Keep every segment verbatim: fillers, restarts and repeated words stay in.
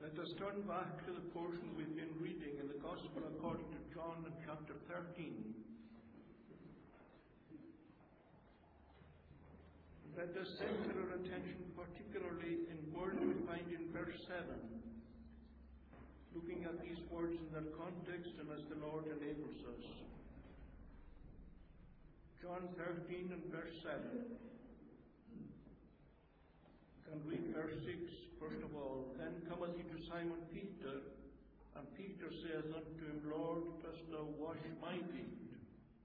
Let us turn back to the portion we've been reading in the Gospel according to John in chapter thirteen. Let us center our attention particularly in words we find in verse seven, looking at these words in their context and as the Lord enables us. John thirteen and verse seven. Can read verse six first of all. Then cometh he to Simon Peter, and Peter saith unto him, Lord, dost thou wash my feet?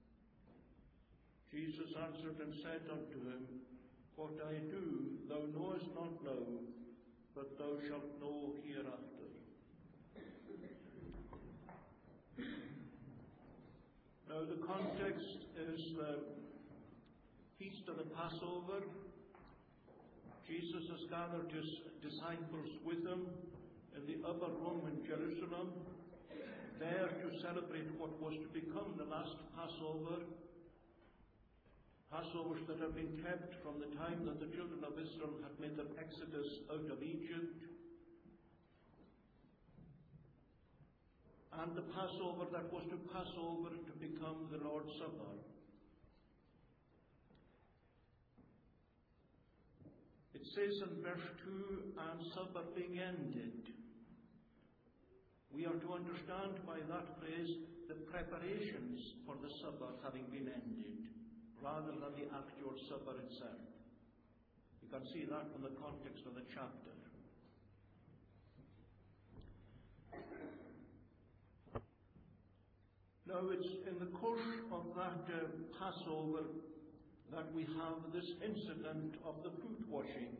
Jesus answered and said unto him, What I do thou knowest not now, but thou shalt know hereafter. Now the context is the feast of the Passover. Jesus has gathered his disciples with him in the upper room in Jerusalem, there to celebrate what was to become the last Passover. Passovers that have been kept from the time that the children of Israel had made their exodus out of Egypt. And the Passover that was to pass over to become the Lord's Supper. It says in verse two, and supper being ended. We are to understand by that phrase the preparations for the supper having been ended, rather than the actual supper itself. You can see that from the context of the chapter. Now it's in the course of that uh, Passover that we have this incident of the foot washing.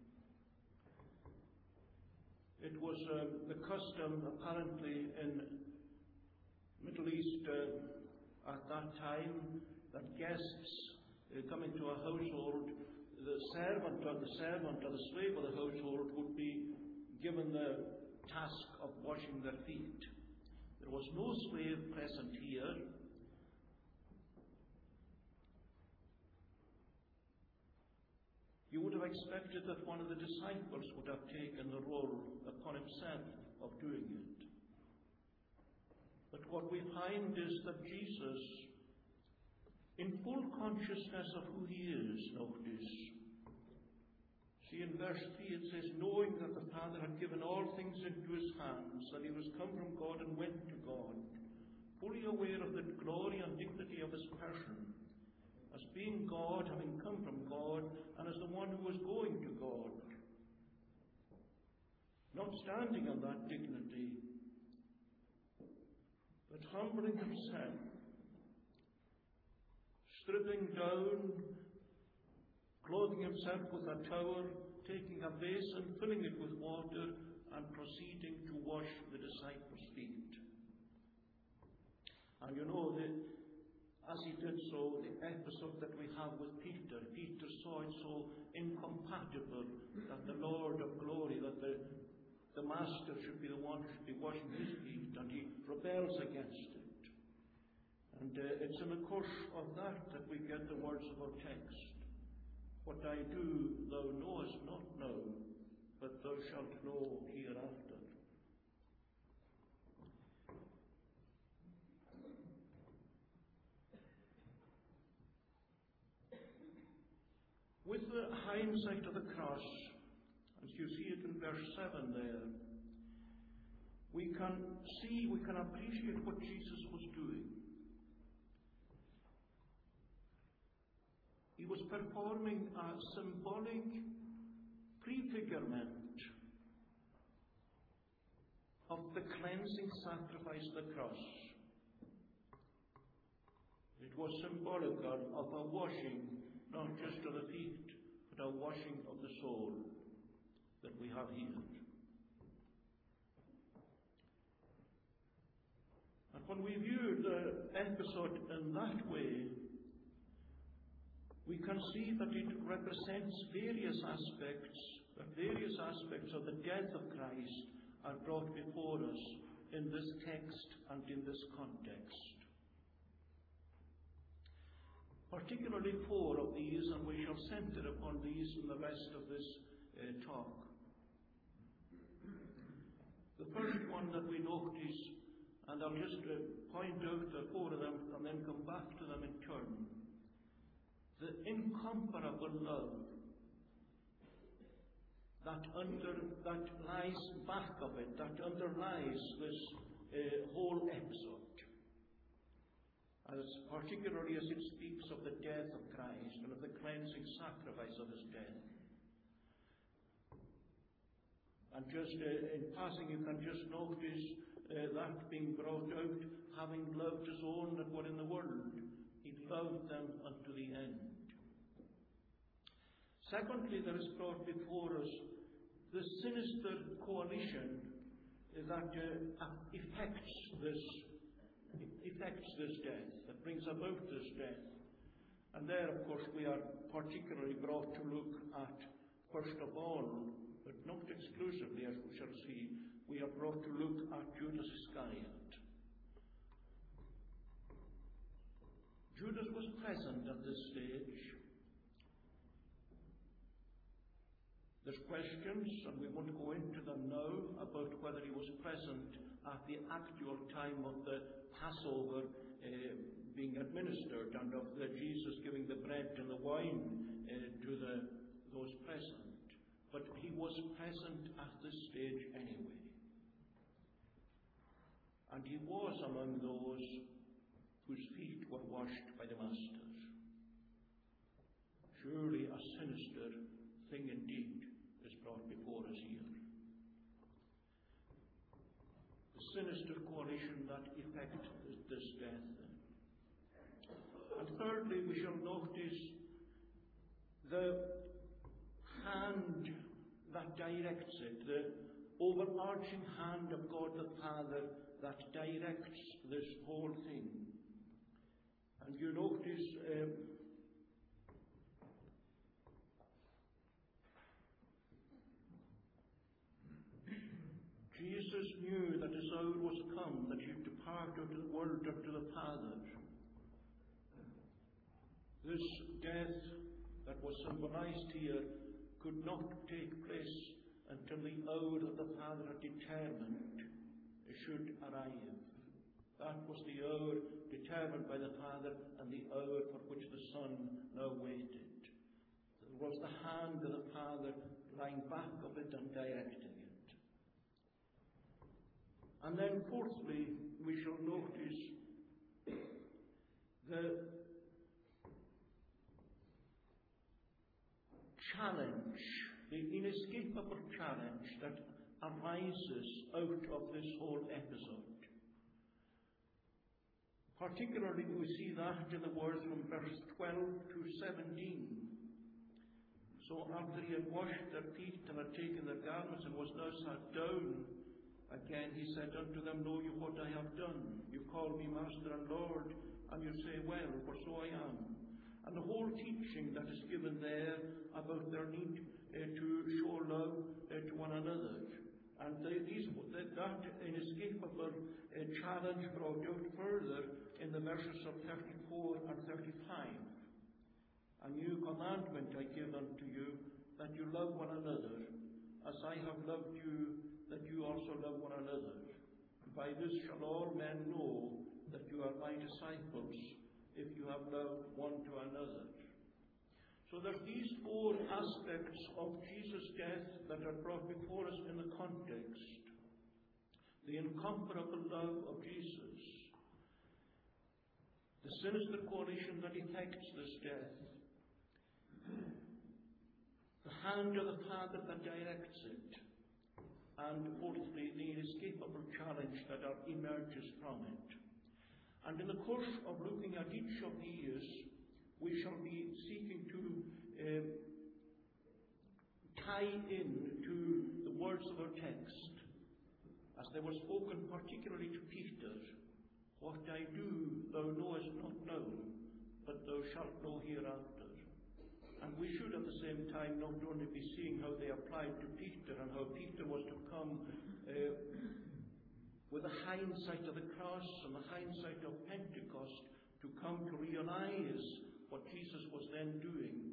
It was uh, the custom apparently in Middle East uh, at that time that guests uh, coming to a household, the servant or the servant or the slave of the household would be given the task of washing their feet. There was no slave present here. You would have expected that one of the disciples would have taken the role upon himself of doing it. But what we find is that Jesus, in full consciousness of who he is, notice. See in verse three it says, knowing that the Father had given all things into his hands, that he was come from God and went to God, fully aware of the glory and dignity of his person, as being God, having come from God, and as the one who was going to God. Not standing on that dignity, but humbling himself, stripping down, clothing himself with a towel, taking a basin, filling it with water, and proceeding to wash the disciples' feet. And you know that as he did so, the episode that we have with Peter, Peter saw it so incompatible that the Lord of glory, that the, the Master should be the one who should be washing his feet, and he rebels against it. And uh, it's in the course of that that we get the words of our text. What I do thou knowest not now, but thou shalt know hereafter. With the hindsight of the cross, as you see it in verse seven there, we can see, we can appreciate what Jesus was doing. He was performing a symbolic prefigurement of the cleansing sacrifice of the cross. It was symbolical of a washing, not just of the feet, but a washing of the soul that we have here. And when we view the episode in that way, we can see that it represents various aspects, that various aspects of the death of Christ are brought before us in this text and in this context. Particularly four of these, and we shall center upon these in the rest of this uh, talk. The first one that we notice, and I'll just uh, point out the four of them and then come back to them in turn. The incomparable love that under that lies back of it, that underlies this uh, whole episode, as particularly as it speaks of the death of Christ and of the cleansing sacrifice of his death. And just uh, in passing, you can just notice uh, that being brought out, having loved his own that were in the world, he loved them unto the end. Secondly, there is brought before us the sinister coalition that uh, effects this effects this death, that brings about this death. And there, of course, we are particularly brought to look at, first of all, but not exclusively, as we shall see, we are brought to look at Judas Iscariot. Judas was present at this stage. There's questions, and we won't go into them now, about whether he was present at the actual time of the Passover uh, being administered, and of the Jesus giving the bread and the wine uh, to the, those present. But he was present at this stage anyway. And he was among those whose feet were washed by the Master. Surely a sinister thing indeed is brought before us here. The sinister coalition that effected this death. And thirdly, we shall notice the hand that directs it, the overarching hand of God the Father that directs this whole thing. And you notice um, Jesus knew that his hour was come, that he should depart out of the world unto the Father. This death that was symbolized here could not take place until the hour that the Father had determined should arrive. That was the hour determined by the Father, and the hour for which the Son now waited. It was the hand of the Father lying back of it and directing it. And then fourthly, we shall notice the challenge, the inescapable challenge that arises out of this whole episode. Particularly we see that in the words from verse twelve to seventeen. So after he had washed their feet and had taken their garments and was now sat down, again he said unto them, Know you what I have done? You call me Master and Lord, and you say, Well, for so I am. And the whole teaching that is given there about their need uh, to show love uh, to one another. And they, these, that, that inescapable uh, challenge brought out further in the verses of thirty-four and thirty-five. A new commandment I give unto you, that you love one another, as I have loved you, that you also love one another. By this shall all men know that you are my disciples, if you have love one to another. So there's these four aspects of Jesus' death that are brought before us in the context. The incomparable love of Jesus, the sinister coalition that effects this death, the hand of the Father that directs it, and fourthly, the inescapable challenge that emerges from it. And in the course of looking at each of these, we shall be seeking to uh, tie in to the words of our text, as they were spoken particularly to Peter. What I do thou knowest not now, but thou shalt know hereafter. And we should at the same time not only be seeing how they applied to Peter, and how Peter was to come uh, with the hindsight of the cross and the hindsight of Pentecost, to come to realize what Jesus was then doing,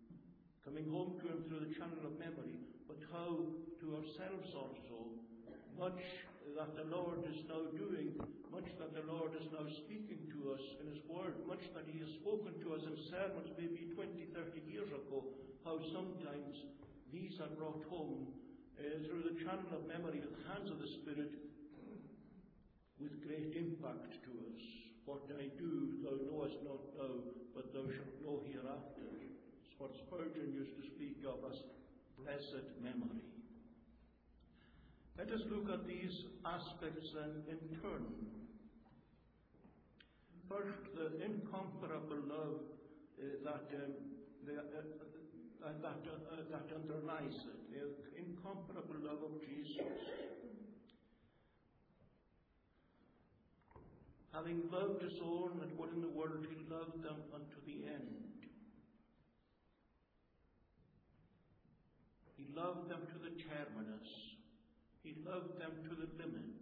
coming home to him through the channel of memory, but how to ourselves also much that the Lord is now doing, much that the Lord is now speaking to us in His Word, much that He has spoken to us in sermons maybe twenty, thirty years ago, how sometimes these are brought home uh, through the channel of memory with the hands of the Spirit with great impact to us. What I do, thou knowest not now, but thou shalt know hereafter. It's what Spurgeon used to speak of as blessed memory. Let us look at these aspects and in turn. First, the incomparable love uh, that, um, the, uh, uh, that, uh, that underlies it, the incomparable love of Jesus. Having loved His own that were in the world, He loved them unto the end. He loved them to the terminus. He loved them to the limit.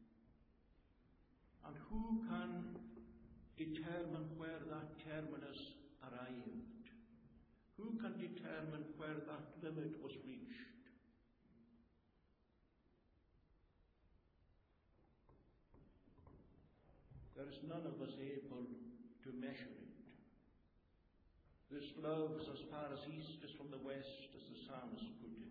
And who can determine where that terminus arrived? Who can determine where that limit was reached? There is none of us able to measure it. This love is as far as east is from the west, as the psalmist put it.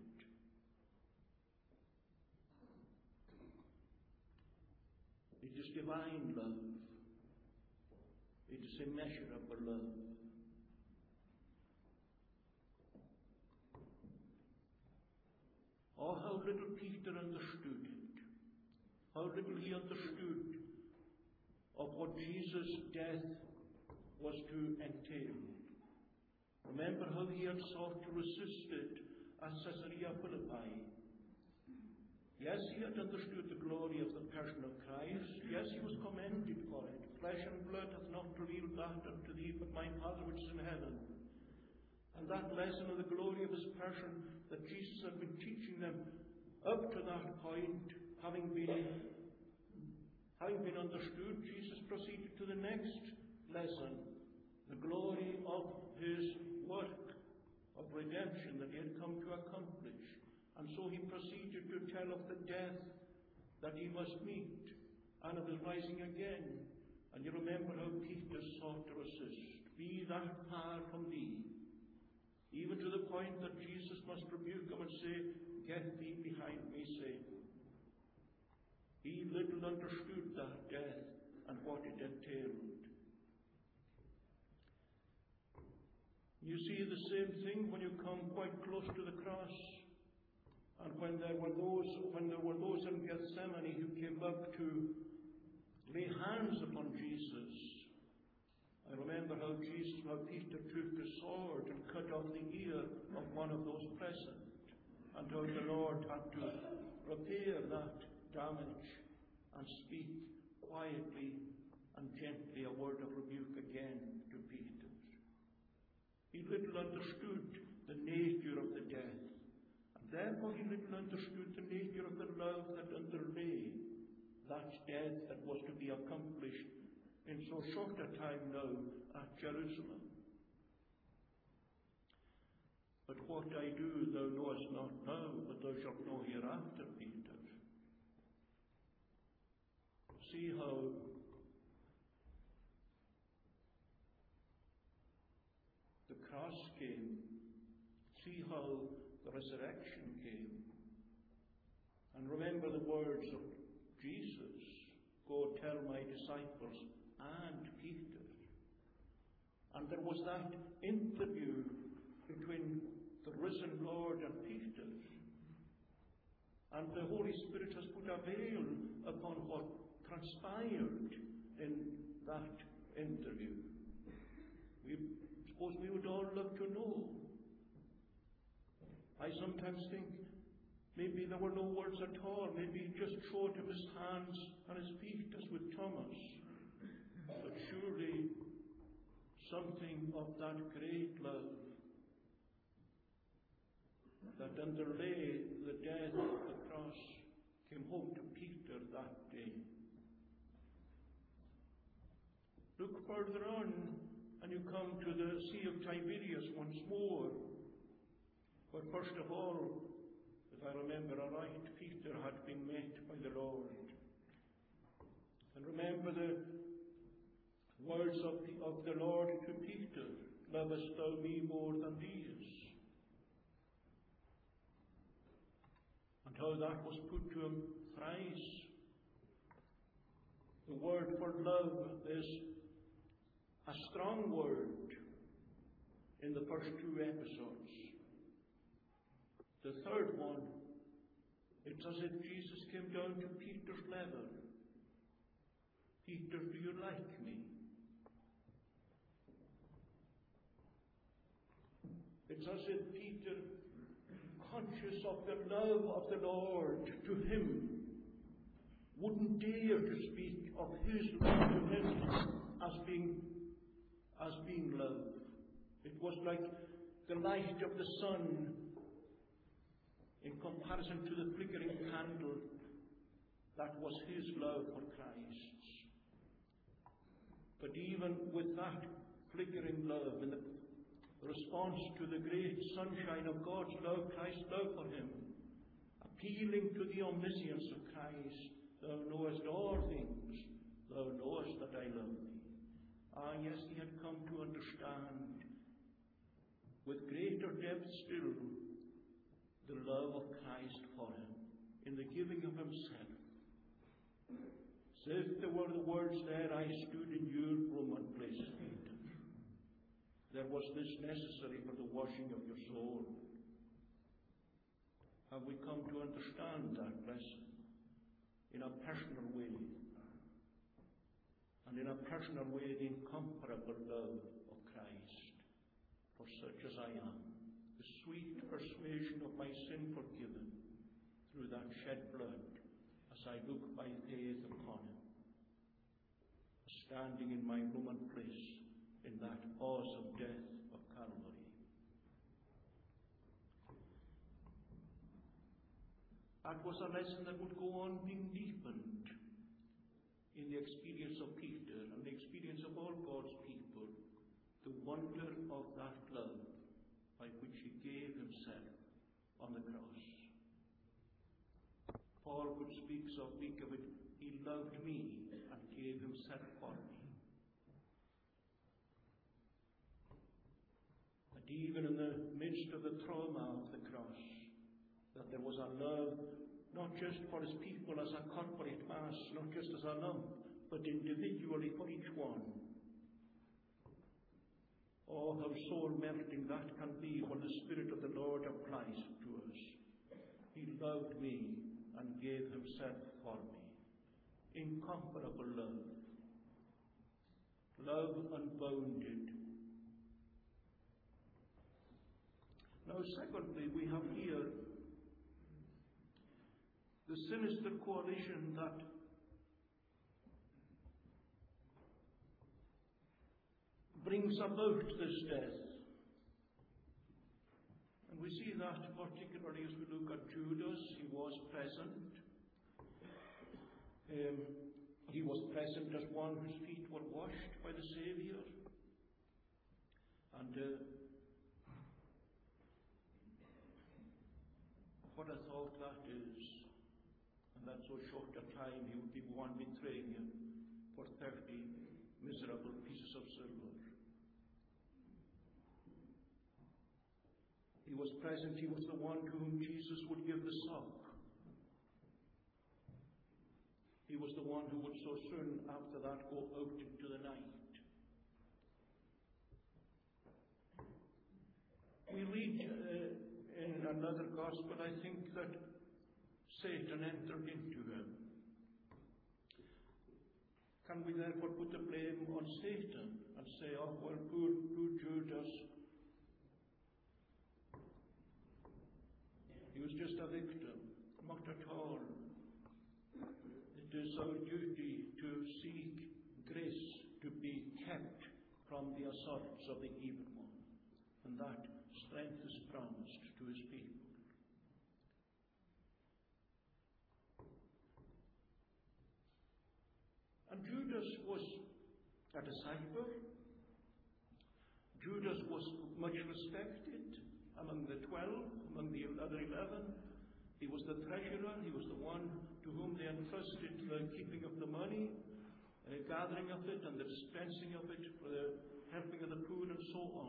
It is divine love. It is immeasurable love. Oh, how little Peter understood it. How little he understood of what Jesus' death was to entail. Remember how he had sought to resist it at Caesarea Philippi. Yes, he had understood the glory of the passion of Christ. Yes, he was commended for it. Flesh and blood hath not revealed that unto thee, but my Father which is in heaven. And that lesson of the glory of his passion that Jesus had been teaching them up to that point, having been, having been understood, Jesus proceeded to the next lesson, the glory of his work of redemption that he had come to accomplish. And so he proceeded to tell of the death that he must meet and of his rising again. And you remember how Peter sought to resist. Be that far from thee. Even to the point that Jesus must rebuke him and say, Get thee behind me, Satan. He little understood that death and what it entailed. You see the same thing when you come quite close to the cross. And when there were those, when there were those in Gethsemane who came up to lay hands upon Jesus, I remember how Jesus, how Peter took a sword and cut off the ear of one of those present, and how the Lord had to repair that damage and speak quietly and gently a word of rebuke again to Peter. He little understood the nature of the death. Therefore he little understood the nature of the love that underlay that death that was to be accomplished in so short a time now at Jerusalem. But what I do thou knowest not now, but thou shalt know hereafter, Peter. See how the cross came. See how the resurrection came. And remember the words of Jesus, Go tell my disciples and Peter. And there was that interview between the risen Lord and Peter. And the Holy Spirit has put a veil upon what transpired in that interview. We suppose we would all love to know. I sometimes think maybe there were no words at all. Maybe he just showed him his hands and his feet as with Thomas. But surely something of that great love that underlay the death of the cross came home to Peter that day. Look further on and you come to the Sea of Tiberias once more. But first of all, If I remember aright, Peter had been met by the Lord. And remember the words of the, of the Lord to Peter, lovest thou me more than these? And how that was put to him thrice. The word for love is a strong word in the first two episodes. The third one, it's as if Jesus came down to Peter's level. Peter, do you like me? It's as if Peter, conscious of the love of the Lord to him, wouldn't dare to speak of his love to him as being, as being love. It was like the light of the sun in comparison to the flickering candle. That was his love for Christ. But even with that flickering love, in the response to the great sunshine of God's love, Christ's love for him, appealing to the omniscience of Christ, thou knowest all things, thou knowest that I love thee. Ah, yes, he had come to understand with greater depth still the love of Christ for him in the giving of himself. So if there were the words there, I stood in your room and place, Peter. There was this necessary for the washing of your soul. Have we come to understand that lesson in a personal way? And in a personal way, the incomparable love of Christ for such as I am. The sweet persuasion of my sin forgiven through that shed blood as I look by faith upon him, standing in my room and place in that awesome death of Calvary. That was a lesson that would go on being deepened in the experience of Peter and the experience of all God's people, the wonder of that love by which he gave himself on the cross. Paul would speak of, speak of it, he loved me and gave himself for me. And even in the midst of the trauma of the cross, that there was a love not just for his people as a corporate mass, not just as a lump, but individually for each one. Oh, how soul-melting that can be when the Spirit of the Lord applies it to us. He loved me and gave himself for me. Incomparable love. Love unbounded. Now, secondly, we have here the sinister coalition that brings about this death. And we see that particularly as we look at Judas. He was present. Um, he was present as one whose feet were washed by the Saviour. And uh, what a thought that is. And that so short a time he would be one betraying him for thirty miserable pieces of silver. He was present. He was the one to whom Jesus would give the sop. He was the one who would so soon after that go out into the night. We read uh, in another gospel, I think, that Satan entered into him. Can we therefore put the blame on Satan and say, oh, well, poor, poor Judas, he was just a victim? Not at all. It is our duty to seek grace to be kept from the assaults of the evil one. And that strength is promised to his people. And Judas was a disciple. Judas was much respected among the twelve, among the other eleven. He was the treasurer. He was the one to whom they entrusted the keeping of the money, and the gathering of it, and the dispensing of it, for the helping of the poor, and so on.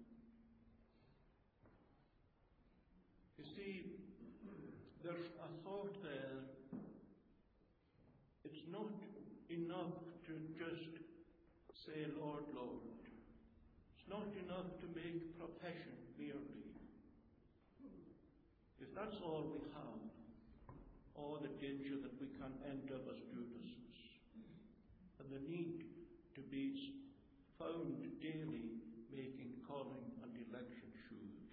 You see, there's a thought there. It's not enough to just say, Lord, Lord. It's not enough to make profession merely. If that's all we have, all the danger that we can end up as Judases, and the need to be found daily making calling and election sure.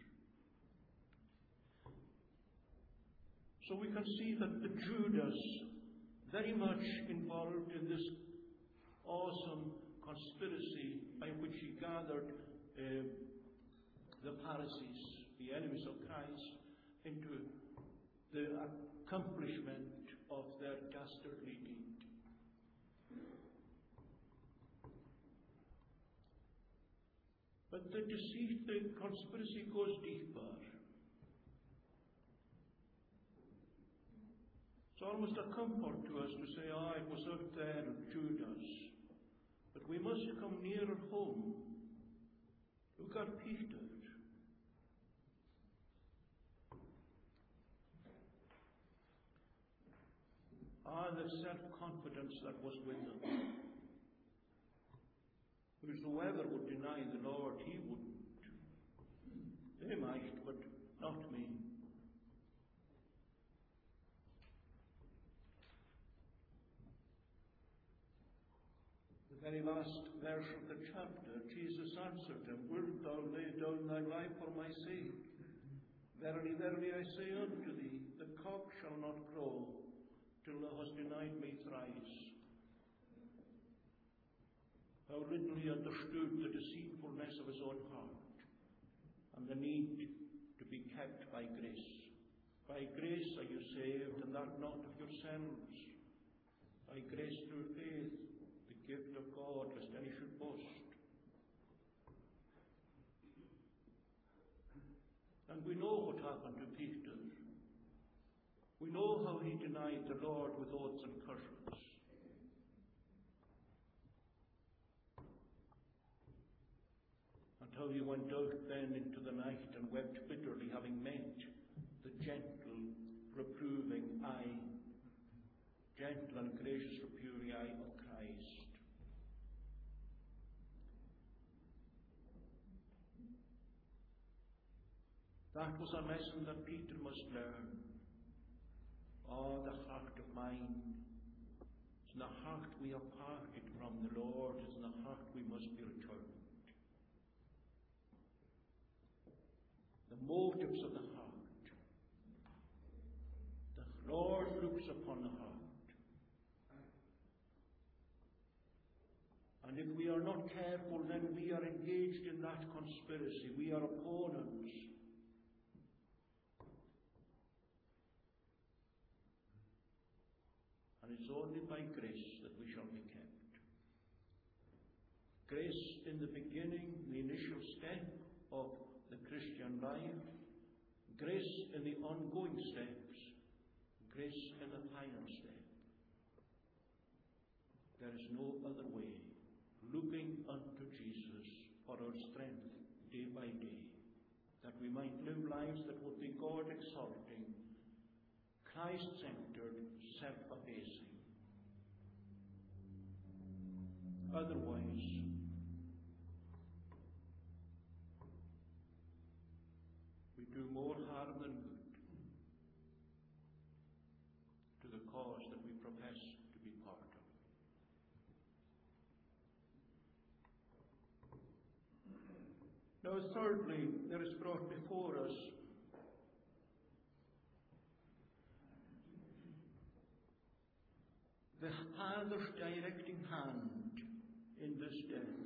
So we can see that the Judas, very much involved in this awesome conspiracy by which he gathered uh, the Pharisees, the enemies of Christ, into the accomplishment of their dastardly deed. But the deceit, the conspiracy goes deeper. It's almost a comfort to us to say, ah, oh, it was out there of Judas. But we must come nearer home. Look at Peter. Ah, the self-confidence that was with them. Whosoever would deny the Lord, he wouldn't. They might, but not me. The very last verse of the chapter, Jesus answered him, Wilt thou lay down thy life for my sake? Verily, verily, I say unto thee, the cock shall not crow till thou hast denied me thrice. How little he understood the deceitfulness of his own heart and the need to be kept by grace. By grace are you saved, and that not of yourselves. By grace through faith, the gift of God, lest any should boast. And we know what happened to Peter. We know how he denied the Lord with oaths and curses. And how he went out then into the night and wept bitterly, having met the gentle, reproving eye, gentle and gracious reproving eye of Christ. That was a lesson that Peter must learn. Oh, the heart of mine. It's in the heart we have parted from the Lord. It's in the heart we must be returned. The motives of the heart. The Lord looks upon the heart. And if we are not careful, then we are engaged in that conspiracy. We are opponents. And it's only by grace that we shall be kept. Grace in the beginning, the initial step of the Christian life. Grace in the ongoing steps. Grace in the final step. There is no other way. Looking unto Jesus for our strength day by day, that we might live lives that would be God-exalting, Christ-centered, self-abasing. Otherwise, we do more harm than good to the cause that we profess to be part of. Now, thirdly, there is brought before us the Father's directing hand in this death.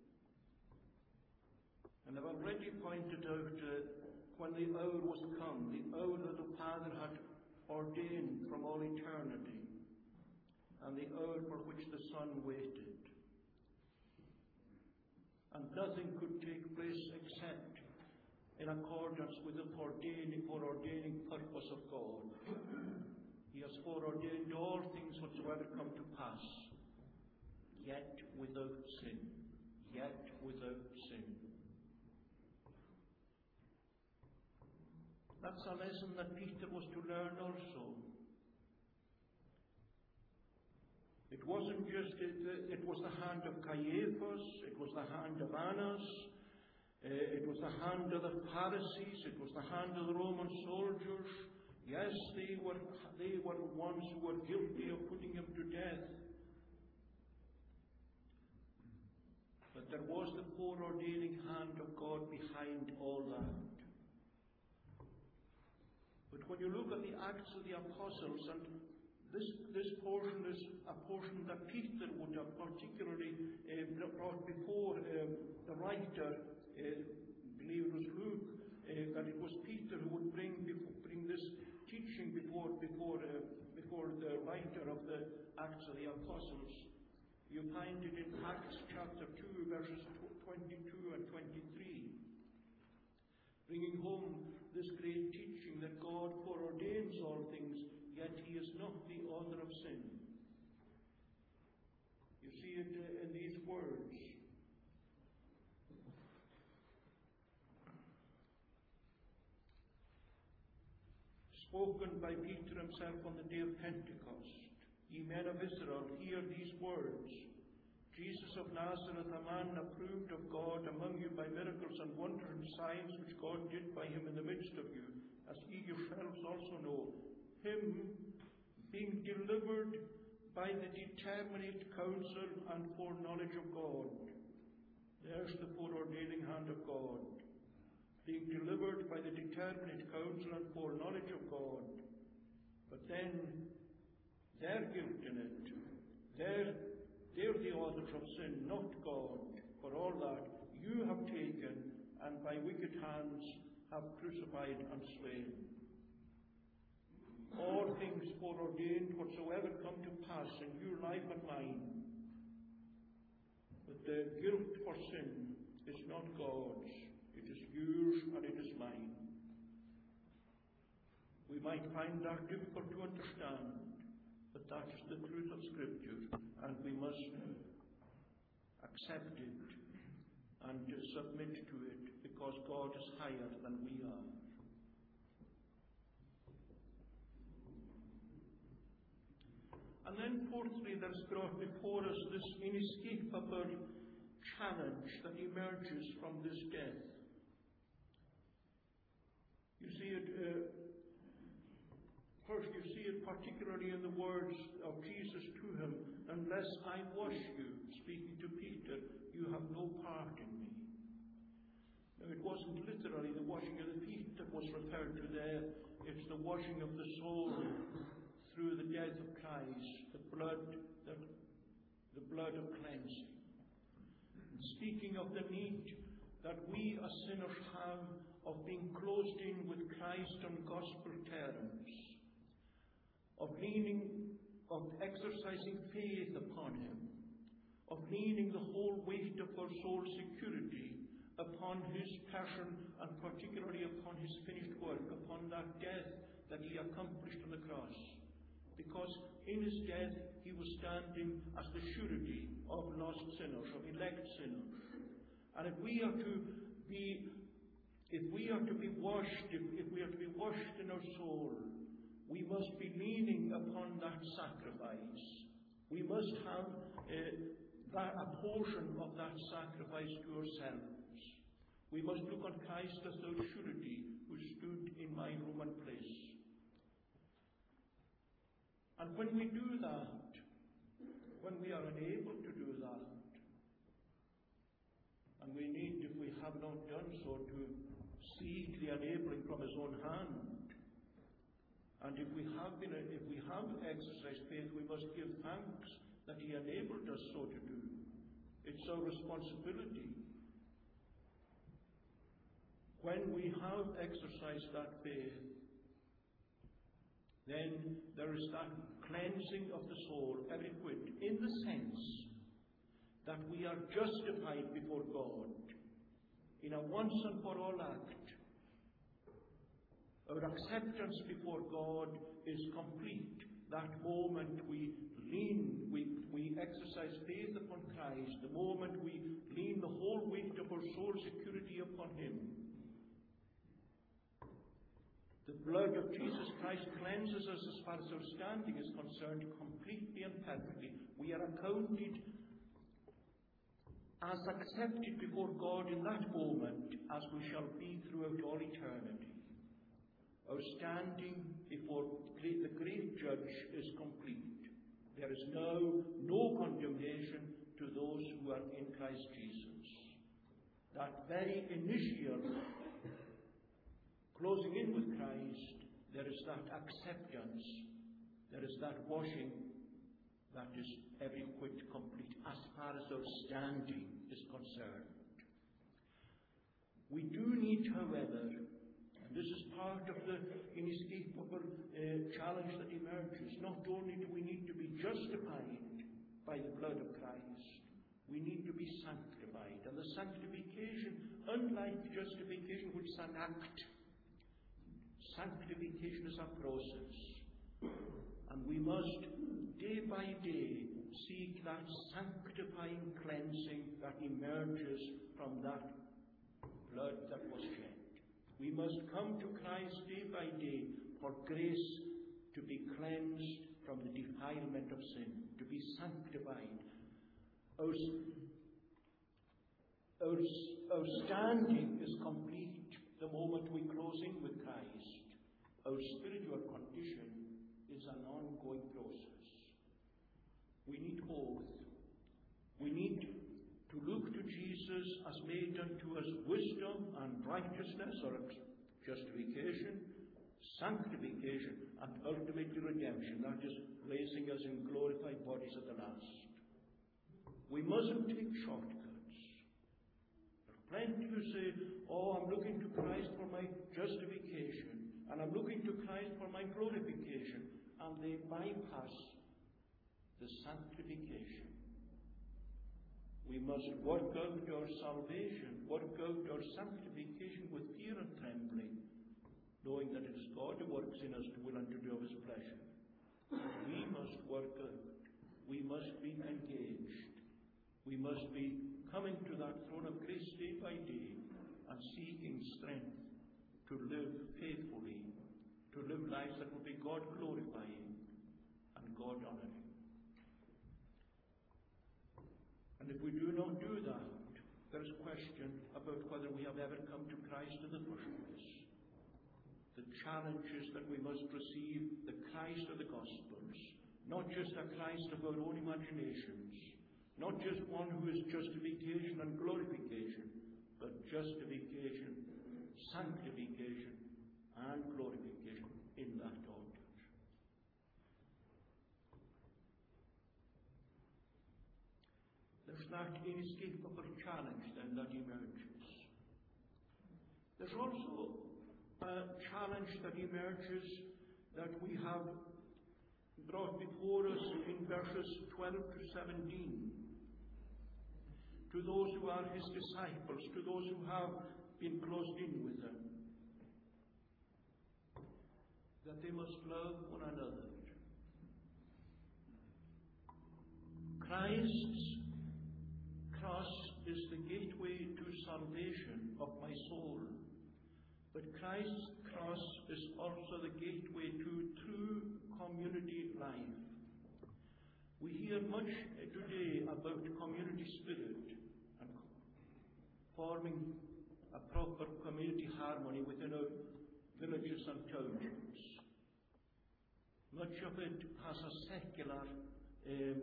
And I've already pointed out uh, when the hour was come, the hour that the Father had ordained from all eternity, and the hour for which the Son waited. And nothing could take place except in accordance with the foreordaining, foreordaining purpose of God. He has foreordained all things whatsoever come to pass, yet without sin. Yet without sin. That's a lesson that Peter was to learn also. It wasn't just, it, it was the hand of Caiaphas, it was the hand of Annas, uh, it was the hand of the Pharisees, it was the hand of the Roman soldiers. Yes, they were, they were the ones who were guilty of putting him to death. But there was the foreordaining hand of God behind all that. But when you look at the Acts of the Apostles, and this, this portion is a portion that Peter would have particularly uh, brought before um, the writer, uh, I believe it was Luke, uh, that it was Peter who would bring before, bring this teaching before before uh, before the writer of the Acts of the Apostles. You find it in Acts chapter two, verses twenty-two and twenty-three, bringing home this great teaching that God foreordains all things, yet He is not the author of sin. You see it uh, in these words. Spoken by Peter himself on the day of Pentecost. Ye men of Israel, hear these words. Jesus of Nazareth, a man approved of God among you by miracles and wonders and signs which God did by him in the midst of you, as ye yourselves also know. Him being delivered by the determinate counsel and foreknowledge of God. There's the foreordaining hand of God. Being delivered by the determinate counsel and foreknowledge of God. But then, their guilt in it, they're, they're the authors of sin, not God. For all that you have taken and by wicked hands have crucified and slain. All things foreordained whatsoever come to pass in your life and mine. But the guilt for sin is not God's. It is yours and it is mine. We might find that difficult to understand, but that is the truth of Scripture, and we must accept it and submit to it, because God is higher than we are. And then fourthly, there is brought before us this inescapable challenge that emerges from this death. You see it, uh, first you see it particularly in the words of Jesus to him, unless I wash you, speaking to Peter, you have no part in me. Now it wasn't literally the washing of the feet that was referred to there, it's the washing of the soul through the death of Christ, the blood, the, the blood of cleansing. And speaking of the need that we as sinners have of being closed in with Christ on gospel terms, of leaning, of exercising faith upon Him, of leaning the whole weight of our soul security upon His passion and particularly upon His finished work, upon that death that He accomplished on the cross. Because in His death He was standing as the surety of lost sinners, of elect sinners. And if we are to be, if we are to be washed, if, if we are to be washed in our soul, we must be leaning upon that sacrifice. We must have uh, that, a portion of that sacrifice to ourselves. We must look on Christ as the surety who stood in my room and place. And when we do that, when we are unable to do that, and we need, if we have not done so, to seek the enabling from His own hand. And if we have been, if we have exercised faith, we must give thanks that He enabled us so to do. It's our responsibility. When we have exercised that faith, then there is that cleansing of the soul every whit, in the sense that we are justified before God in a once and for all act, Our acceptance before God is complete. That moment we lean, we, we exercise faith upon Christ, the moment we lean the whole weight of our soul security upon Him. The blood of Jesus Christ cleanses us as far as our standing is concerned, completely and perfectly. We are accounted as accepted before God in that moment as we shall be throughout all eternity. Our standing before the great Judge is complete. There is now no condemnation to those who are in Christ Jesus. That very initial closing in with Christ, there is that acceptance, there is that washing that is every whit complete as far as our standing is concerned. We do need, however, and this is part of the inescapable uh, challenge that emerges, not only do we need to be justified by the blood of Christ, we need to be sanctified. And the sanctification, unlike justification, which is an act, sanctification is a process. And we must, day by day, seek that sanctifying cleansing that emerges from that blood that was shed. We must come to Christ day by day for grace to be cleansed from the defilement of sin, to be sanctified. Our, our, our standing is complete the moment we close in with Christ. Our spiritual condition is an ongoing process. We need both. We need to look to Jesus as made unto us wisdom and righteousness, or justification, sanctification, and ultimately redemption. That is, placing us in glorified bodies at the last. We mustn't take shortcuts. There are plenty who say, oh, I'm looking to Christ for my justification, and I'm looking to Christ for my glorification, and they bypass the sanctification. We must work out our salvation, work out our sanctification with fear and trembling, knowing that it is God who works in us to will and to do of His pleasure. We must work out. We must be engaged. We must be coming to that throne of grace day by day and seeking strength to live faithfully, to live lives that will be God glorifying and God honoring. And if we do not do that, there is question about whether we have ever come to Christ in the first place. The challenges that we must receive, the Christ of the Gospels, not just a Christ of our own imaginations, not just one who is justification and glorification, but justification, sanctification, and glorification in that order. There's that inescapable challenge then that emerges. There's also a challenge that emerges that we have brought before us in verses twelve to seventeen. To those who are His disciples, to those who have been closed in with Him, that they must love one another. Christ's cross is the gateway to salvation of my soul, but Christ's cross is also the gateway to true community life. We hear much today about community spirit and forming a proper community harmony within our villages and townships. Much of it has a secular um,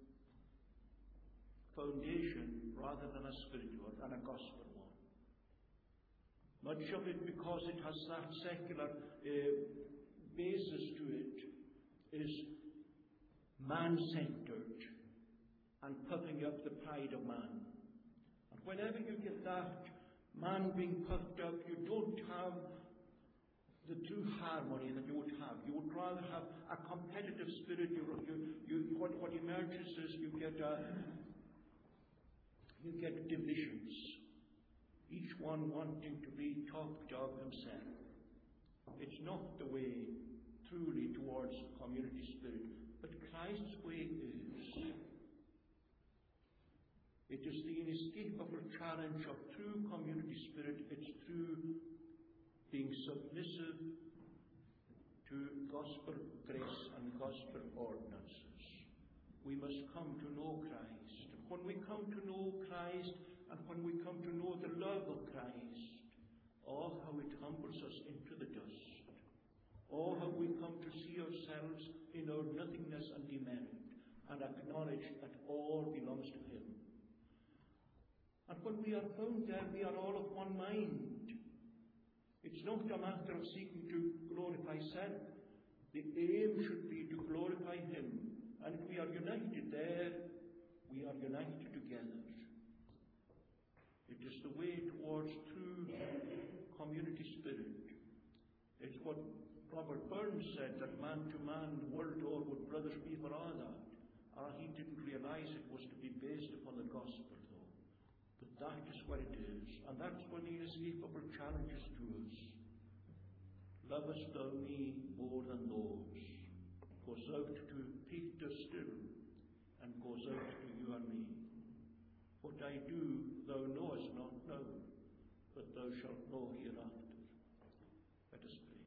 foundation rather than a spiritual and a gospel one. Much of it, because it has that secular uh, basis to it, is man-centered and puffing up the pride of man. And whenever you get that man being puffed up, you don't have the true harmony that you would have. You would rather have a competitive spirit. You, you, you, what, what emerges is you get a You get divisions, each one wanting to be top dog himself. It's not the way truly towards community spirit, but Christ's way is. It is the inescapable challenge of true community spirit. It's through being submissive to gospel grace and gospel ordinances. We must come to know Christ. When we come to know Christ, and when we come to know the love of Christ, oh, how it humbles us into the dust. Oh, how we come to see ourselves in our nothingness and demerit, and acknowledge that all belongs to Him. And when we are found there, we are all of one mind. It's not a matter of seeking to glorify self. The aim should be to glorify Him. And if we are united there, we are united together. It is the way towards true community spirit. It's what Robert Burns said, that man to man, world o'er, would brothers be for all that. Ah, he didn't realize it was to be based upon the gospel, though. But that is what it is, and that's what the inescapable challenge is to us. Lovest thou me more than those? Goes out to Peter still, and goes out to you and me. What I do thou knowest not now, but thou shalt know hereafter. Let us pray.